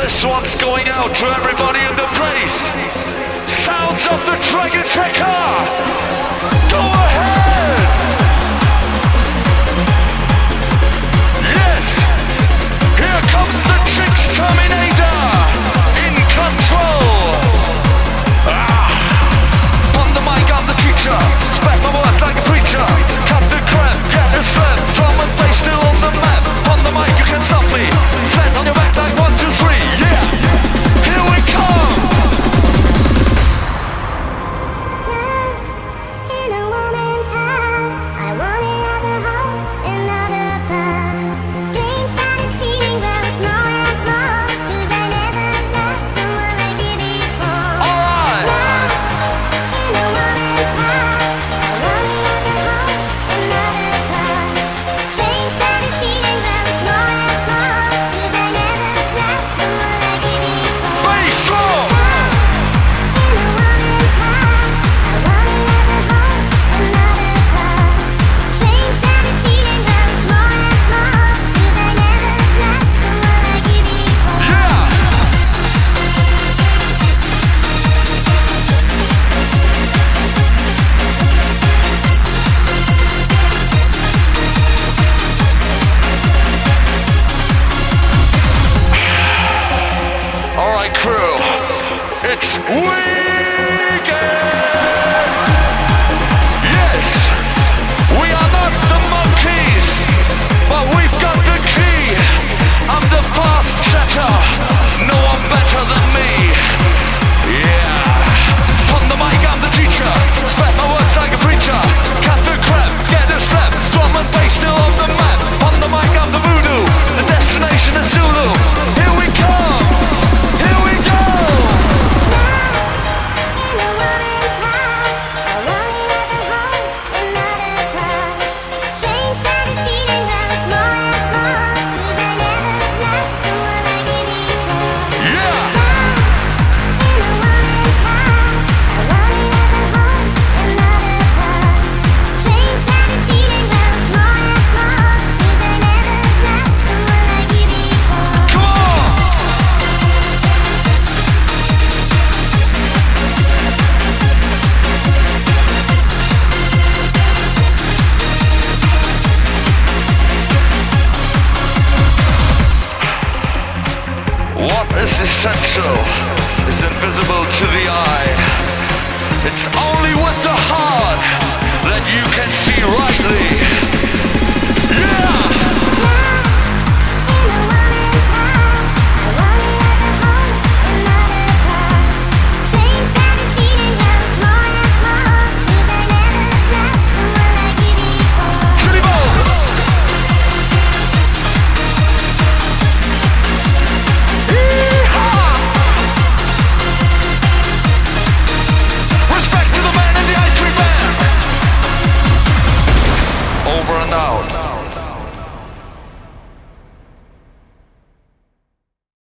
This one's going out to everybody in the place. Sounds of the Dragon Checker. Go ahead. Yes. Here comes the Tricks Terminator. In control. On the mic, I'm the teacher. Spread my words like a preacher. Cut the crap, get the slam. Drum and bass still on the map. On the mic, you can stop me. Flat on your back like 1, 2, 3. Yeah. Here we come. It's weekend! Yes! We are not the monkeys, but we've got the key. I'm the fast chatter, no one better than me. Yeah! On the mic, I'm the teacher. Spread my words like a preacher. Cut the crap, get the slap. Drum and bass still on the map. On the mic, I'm the voodoo. The destination is Zulu. Here we come! Here we go! What is essential is invisible to the eye. It's only with the heart that you can see rightly.